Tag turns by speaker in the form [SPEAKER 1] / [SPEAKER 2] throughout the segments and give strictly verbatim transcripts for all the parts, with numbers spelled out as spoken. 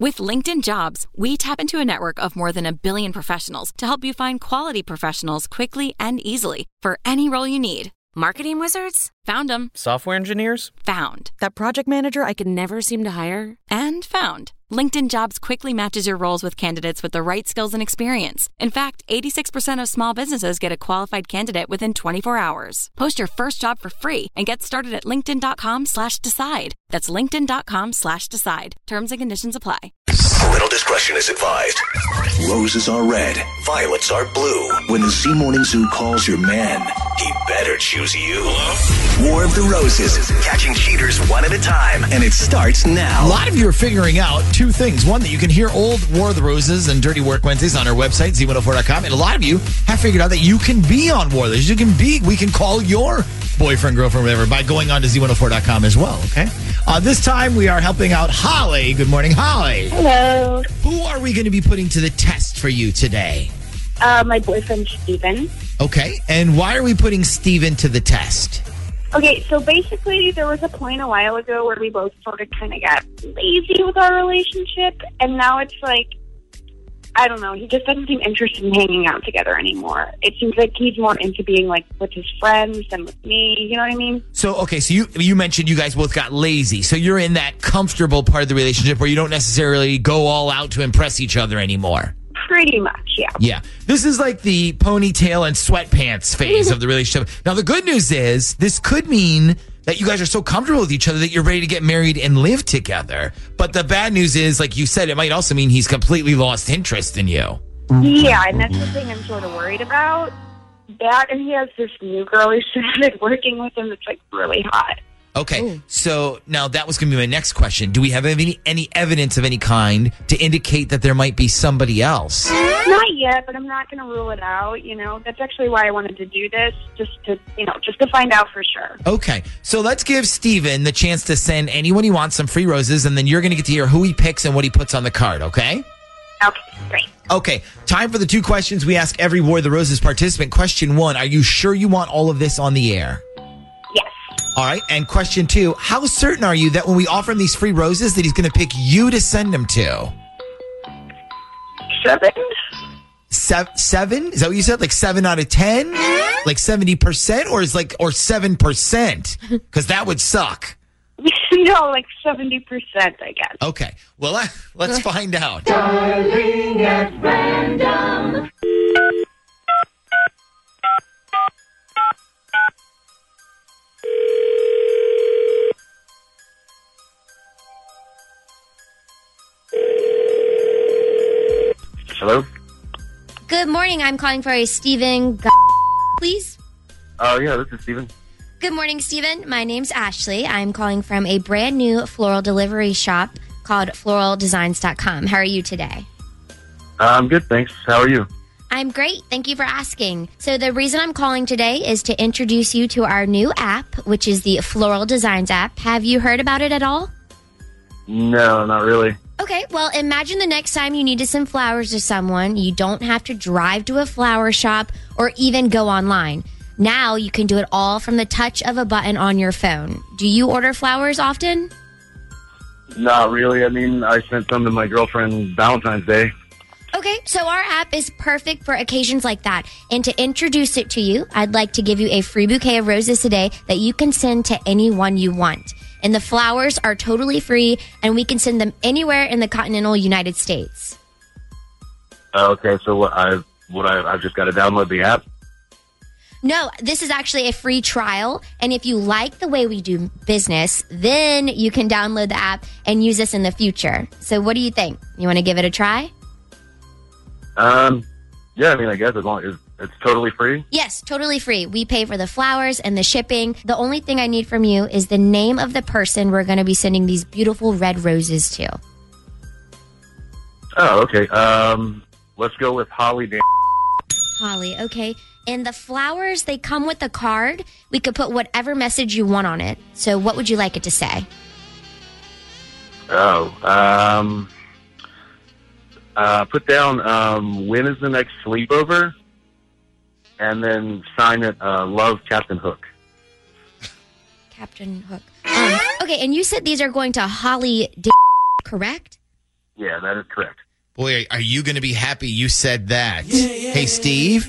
[SPEAKER 1] With LinkedIn Jobs, we tap into a network of more than a billion professionals to help you find quality professionals quickly and easily for any role you need. Marketing wizards? Found them.
[SPEAKER 2] Software engineers?
[SPEAKER 1] Found.
[SPEAKER 3] That project manager I could never seem to hire?
[SPEAKER 1] And found. LinkedIn Jobs quickly matches your roles with candidates with the right skills and experience. In fact, eighty-six percent of small businesses get a qualified candidate within twenty-four hours. Post your first job for free and get started at linkedin.com slash decide. That's linkedin.com slash decide. Terms and conditions apply.
[SPEAKER 4] Little discretion is advised. Roses are red, violets are blue. When the Z Morning Zoo calls your man, he better choose you. War of the Roses, catching cheaters one at a time, and it starts now.
[SPEAKER 5] A lot of you are figuring out two things. One, that you can hear old War of the Roses and Dirty Work Wednesdays on our website, Z one oh four dot com, and a lot of you have figured out that you can be on War of the Roses. You can be, we can call your boyfriend, girlfriend, whatever, by going on to Z one oh four dot com as well, okay? Uh, this time, we are helping out Holly. Good morning, Holly.
[SPEAKER 6] Hello.
[SPEAKER 5] Who are we going to be putting to the test for you today?
[SPEAKER 6] Uh, my boyfriend, Steven.
[SPEAKER 5] Okay, and why are we putting Steven to the test?
[SPEAKER 6] Okay, so basically there was a point a while ago where we both sort of kind of got lazy with our relationship, and now it's like, I don't know, he just doesn't seem interested in hanging out together anymore. It seems like he's more into being like with his friends than with me, you know what I mean?
[SPEAKER 5] So, okay, so you you mentioned you guys both got lazy, so you're in that comfortable part of the relationship where you don't necessarily go all out to impress each other anymore.
[SPEAKER 6] Pretty much, yeah.
[SPEAKER 5] Yeah. This is like the ponytail and sweatpants phase of the relationship. Now, the good news is this could mean that you guys are so comfortable with each other that you're ready to get married and live together. But the bad news is, like you said, it might also mean he's completely lost interest in you.
[SPEAKER 6] Yeah, and that's the thing I'm sort of worried about. That, and he has this new girl who started working with him that's like really hot.
[SPEAKER 5] Okay,
[SPEAKER 3] Ooh.
[SPEAKER 5] so now that was going to be my next question. Do we have any any evidence of any kind to indicate that there might be somebody else?
[SPEAKER 6] Not yet, but I'm not going to rule it out, you know. That's actually why I wanted to do this, just to, you know, just to find out for sure.
[SPEAKER 5] Okay, so let's give Steven the chance to send anyone he wants some free roses, and then you're going to get to hear who he picks and what he puts on the card, okay?
[SPEAKER 6] Okay, great.
[SPEAKER 5] Okay, time for the two questions we ask every War of the Roses participant. Question one, are you sure you want all of this on the air?
[SPEAKER 6] Yes.
[SPEAKER 5] All right, and question two, how certain are you that when we offer him these free roses that he's going to pick you to send them to?
[SPEAKER 6] Seven?
[SPEAKER 5] Seven, seven? Is that what you said? Like seven out of ten? Like seventy percent? Or is like, or seven percent? Because that would suck.
[SPEAKER 6] No, like seventy percent, I guess.
[SPEAKER 5] Okay, well, uh, let's find out.
[SPEAKER 7] Darling at random.
[SPEAKER 8] Hello?
[SPEAKER 9] Good morning. I'm calling for a Steven, G- please.
[SPEAKER 8] Oh, yeah, this is Steven.
[SPEAKER 9] Good morning, Steven. My name's Ashley. I'm calling from a brand new floral delivery shop called floral designs dot com. How are you today?
[SPEAKER 8] Uh, I'm good, thanks. How are you?
[SPEAKER 9] I'm great. Thank you for asking. So the reason I'm calling today is to introduce you to our new app, which is the Floral Designs app. Have you heard about it at all?
[SPEAKER 8] No, not really.
[SPEAKER 9] Okay, well, imagine the next time you need to send flowers to someone, you don't have to drive to a flower shop or even go online. Now you can do it all from the touch of a button on your phone. Do you order flowers often?
[SPEAKER 8] Not really. I mean, I sent some to my girlfriend Valentine's Day.
[SPEAKER 9] Okay, so our app is perfect for occasions like that. And to introduce it to you, I'd like to give you a free bouquet of roses today that you can send to anyone you want. And the flowers are totally free, and we can send them anywhere in the continental United States.
[SPEAKER 8] Uh, okay, so what? I what? I I've just got to download the app.
[SPEAKER 9] No, this is actually a free trial, and if you like the way we do business, then you can download the app and use us in the future. So what do you think? You want to give it a try?
[SPEAKER 8] Um, yeah, I mean, I guess as long as it's totally free.
[SPEAKER 9] Yes, totally free. We pay for the flowers and the shipping. The only thing I need from you is the name of the person we're going to be sending these beautiful red roses to.
[SPEAKER 8] Oh, okay. Um, let's go with Holly Dan.
[SPEAKER 9] Holly, okay. And the flowers, they come with a card. We could put whatever message you want on it. So what would you like it to say?
[SPEAKER 8] Oh, um, uh, put down, um, when is the next sleepover? And then sign it, uh, love Captain Hook.
[SPEAKER 9] Captain Hook. Um, okay, and you said these are going to Holly D- correct?
[SPEAKER 8] Yeah, that is correct.
[SPEAKER 5] Boy, are you going to be happy you said that? Hey, Steve?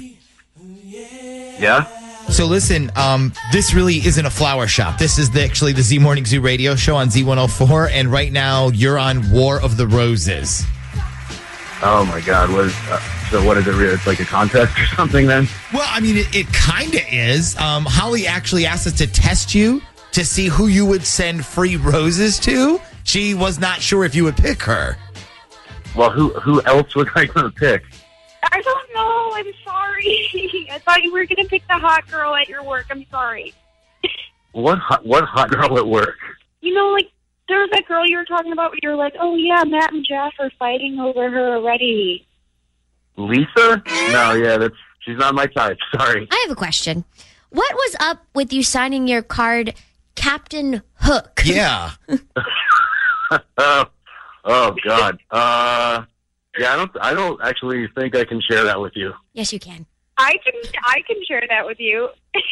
[SPEAKER 8] Yeah?
[SPEAKER 5] So listen, um, this really isn't a flower shop. This is the, actually the Z Morning Zoo radio show on Z one oh four, and right now you're on War of the Roses.
[SPEAKER 8] Oh, my God. What is, uh, so what is it? Really? It's like a contest or something then?
[SPEAKER 5] Well, I mean, it, it kind of is. Um, Holly actually asked us to test you to see who you would send free roses to. She was not sure if you would pick her.
[SPEAKER 8] Well, who who else was I going to pick?
[SPEAKER 6] I don't know. I'm sorry. I thought you were going to pick the hot girl at your work. I'm sorry.
[SPEAKER 8] What hot, what hot girl at work?
[SPEAKER 6] You know, like, there was that girl you were talking about where you were like, oh, yeah, Matt and Jeff are fighting over her already.
[SPEAKER 8] Lisa? No, yeah, that's she's not my type. Sorry.
[SPEAKER 9] I have a question. What was up with you signing your card, Captain Hook?
[SPEAKER 5] Yeah.
[SPEAKER 8] oh, oh, God. Uh, yeah, I don't. I don't actually think I can share that with you.
[SPEAKER 9] Yes, you can.
[SPEAKER 6] I can I can share that with you.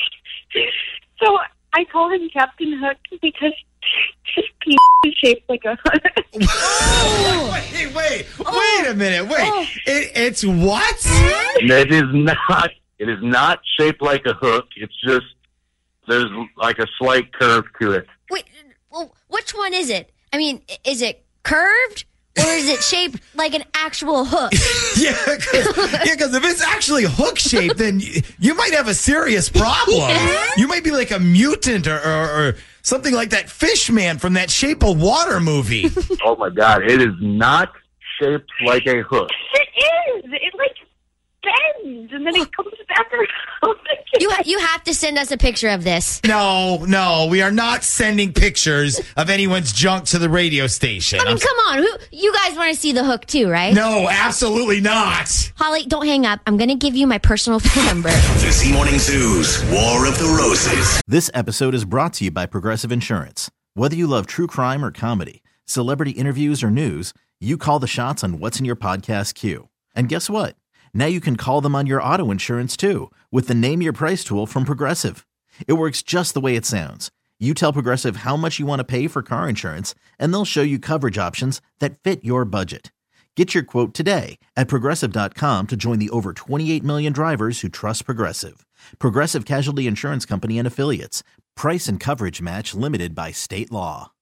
[SPEAKER 6] So I call him Captain Hook because his penis is shaped like a hook.
[SPEAKER 5] Oh, wait, wait,
[SPEAKER 9] Oh.
[SPEAKER 5] wait a minute. Wait,
[SPEAKER 9] Oh.
[SPEAKER 5] it, it's what?
[SPEAKER 8] It is not. It is not shaped like a hook. It's just there's like a slight curve to it.
[SPEAKER 9] Wait, well, which one is it? I mean, i- is it curved or is it shaped like an actual hook?
[SPEAKER 5] Yeah, because yeah, 'cause if it's actually hook shaped, then you, you might have a serious problem.
[SPEAKER 9] Yeah.
[SPEAKER 5] You might be like a mutant or, or, or something like that fish man from that Shape of Water movie.
[SPEAKER 8] Oh my God! It is not shaped like a hook.
[SPEAKER 6] It is. It, like, bends, and then it comes back around.
[SPEAKER 9] You ha- you have to send us a picture of this.
[SPEAKER 5] No, no, we are not sending pictures of anyone's junk to the radio station.
[SPEAKER 9] I mean,
[SPEAKER 5] I'm-
[SPEAKER 9] come on. Who, you guys want to see the hook too, right?
[SPEAKER 5] no, absolutely not.
[SPEAKER 9] Holly, don't hang up. I'm going to give you my personal phone number.
[SPEAKER 4] The Z Morning Zoo's War of the Roses.
[SPEAKER 2] This episode is brought to you by Progressive Insurance. Whether you love true crime or comedy, celebrity interviews or news, you call the shots on what's in your podcast queue. And guess what? Now you can call them on your auto insurance too with the Name Your Price tool from Progressive. It works just the way it sounds. You tell Progressive how much you want to pay for car insurance, and they'll show you coverage options that fit your budget. Get your quote today at Progressive dot com to join the over twenty-eight million drivers who trust Progressive. Progressive Casualty Insurance Company and Affiliates. Price and coverage match limited by state law.